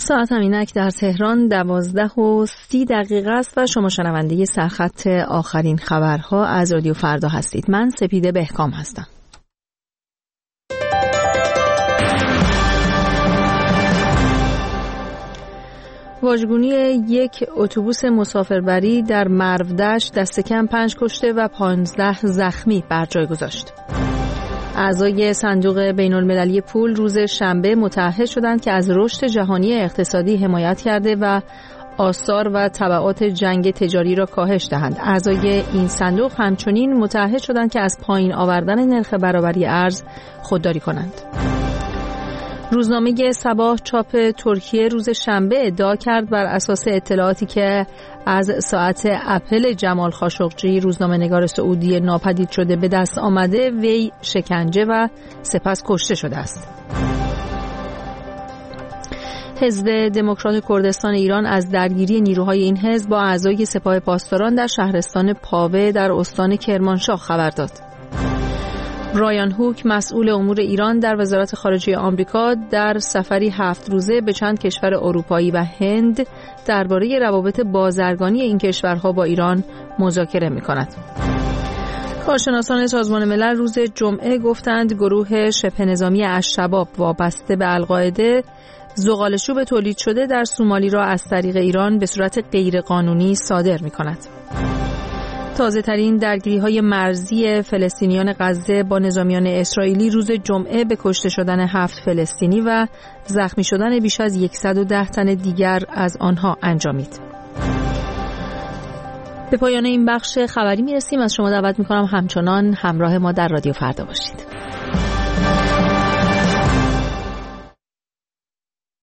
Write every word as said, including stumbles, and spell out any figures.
ساعت همینک در تهران دوازده و سی دقیقه است و شما شنونده سرخط آخرین خبرها از رادیو فردا هستید. من سپیده بهکام هستم. واژگونی یک اتوبوس مسافربری در مرودشت دست کم پنج کشته و پانزده زخمی بر جای گذاشت. اعضای صندوق بین المللی پول روز شنبه متعهد شدند که از رشد جهانی اقتصادی حمایت کرده و آثار و تبعات جنگ تجاری را کاهش دهند. اعضای این صندوق همچنین متعهد شدند که از پایین آوردن نرخ برابری ارز خودداری کنند. روزنامه صباح چاپ ترکیه روز شنبه ادعا کرد بر اساس اطلاعاتی که از ساعت اپل جمال خاشقجی روزنامه‌نگار سعودی ناپدید شده به دست آمده، وی شکنجه و سپس کشته شده است. حزب دموکرات کردستان ایران از درگیری نیروهای این حزب با اعضای سپاه پاسداران در شهرستان پاوه در استان کرمانشاه خبر داد. برایان هوک مسئول امور ایران در وزارت خارجه آمریکا در سفری هفت روزه به چند کشور اروپایی و هند درباره روابط بازرگانی این کشورها با ایران مذاکره می‌کند. کارشناسان سازمان ملل روز جمعه گفتند گروه شبه نظامی الشباب وابسته به القاعده زغال‌چوب تولید شده در سومالی را از طریق ایران به صورت غیرقانونی صادر می‌کند. تازه ترین درگیری های مرزی فلسطینیان غزه با نظامیان اسرائیلی روز جمعه به کشته شدن هفت فلسطینی و زخمی شدن بیش از صد و ده تن دیگر از آنها انجامید. به پایان این بخش خبری میرسیم. از شما دعوت میکنم همچنان همراه ما در رادیو فردا باشید.